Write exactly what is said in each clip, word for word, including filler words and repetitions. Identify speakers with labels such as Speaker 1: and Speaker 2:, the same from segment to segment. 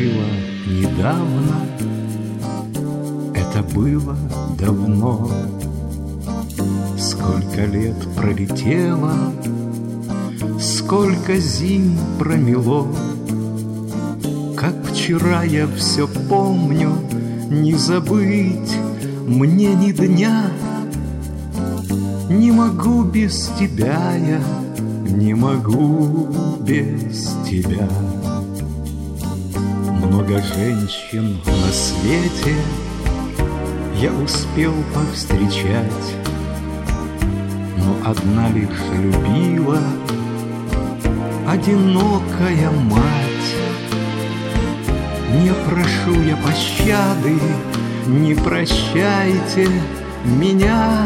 Speaker 1: было недавно, это было давно. Сколько лет пролетело, сколько зим промело. Как вчера я все помню, не забыть мне ни дня. Не могу без тебя я, не могу без тебя. Много женщин на свете я успел повстречать, но одна лишь любила, одинокая мать. Не прошу я пощады, не прощайте меня.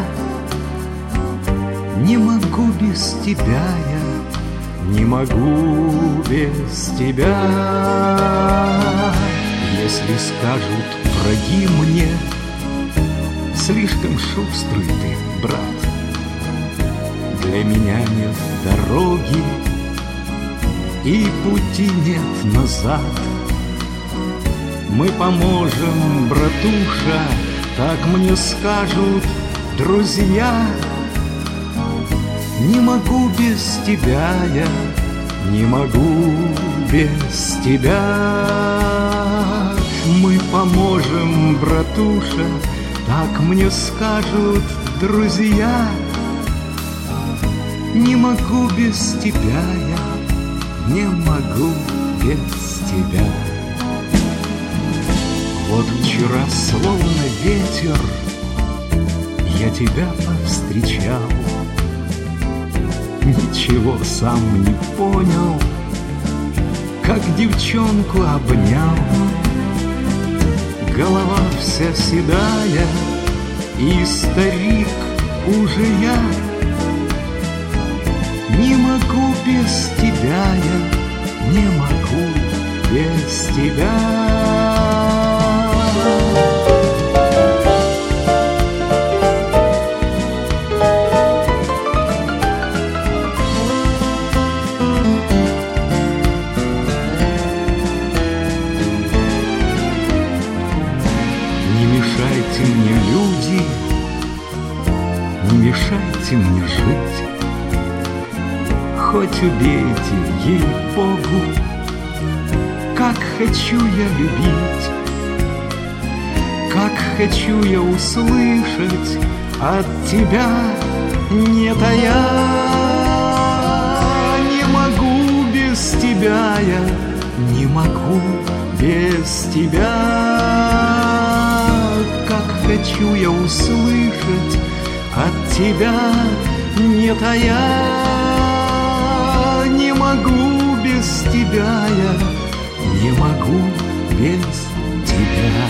Speaker 1: Не могу без тебя я, не могу без тебя. Если скажут враги мне, слишком шустрый ты, брат. Для меня нет дороги и пути нет назад. Мы поможем, братуша, так мне скажут друзья. Не могу без тебя я, не могу без тебя. Мы поможем, братуша, так мне скажут друзья. Не могу без тебя я, не могу без тебя. Вот вчера, словно ветер, я тебя повстречал. Ничего сам не понял, как девчонку обнял. Голова вся седая, и старик уже я. Не могу без тебя я, не могу без тебя. Не мешайте мне, люди, не мешайте мне жить. Хоть убейте, ей-богу, как хочу я любить, как хочу я услышать от тебя нет, а я не могу без тебя я, не могу без тебя. Как хочу я услышать от тебя нет, а я не могу без тебя я, не могу без тебя.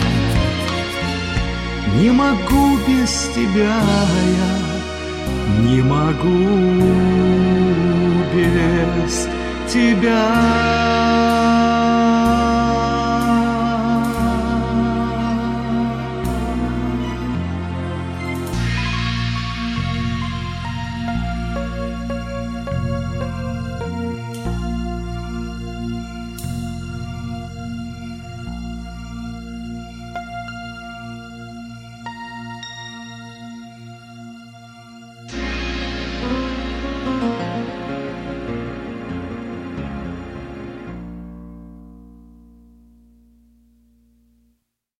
Speaker 1: Не могу без тебя я, не могу без тебя.